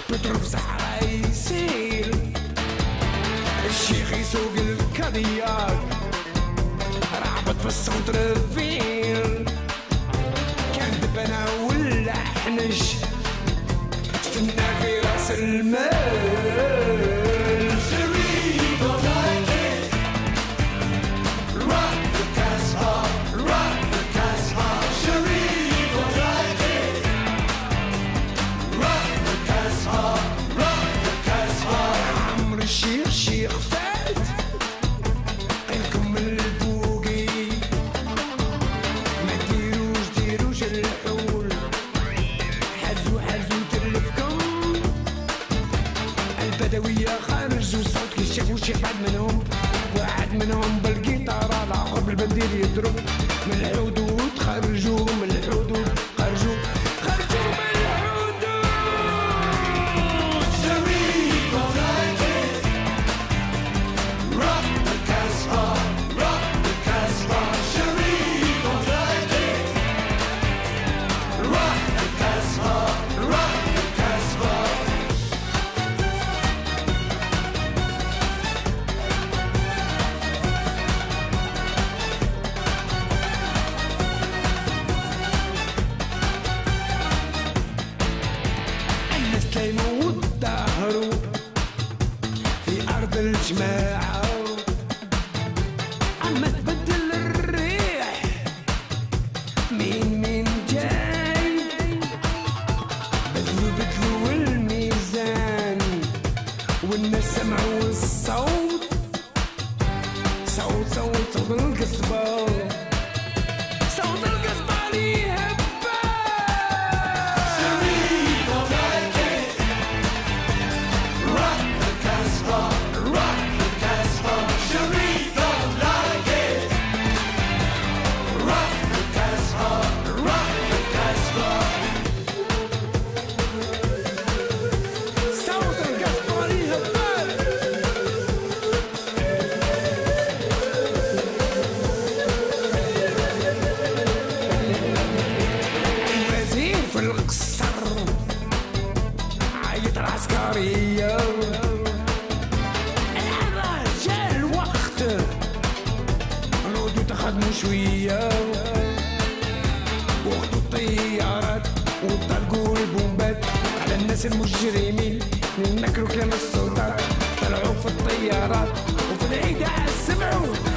بتروح صحراء يسير، الشيخ يسوق الكادياك، رعبت في السونتر فيل، كان دبنا ولا حنش، استنى في راس المال. الشيخ فات قلكم البوقي، ما ديروش الحول، حزو ترلفكم البدوية خرجوا صوت كي شافوا شي واحد منهم بالقيطارة، الآخر بالبندير يضرب من الحدود، خرجوا من الحدود، خرجوا من الحدود. يموت ظهره في أرض الجماعة، عما تبدل الريح مين جاي، بدلوا الميزان والناس سمعوا الصوت، صوت القصبة، صوت القصبة ليها في القصر عايط العسكرية، الآن جا الوقت نعودو تخدمو شوية، وخدو الطيارات وطلقوا البومبات على الناس المجرمين، نكروا كلام السلطات، طلعوا في الطيارات وفي العيدة سمعوا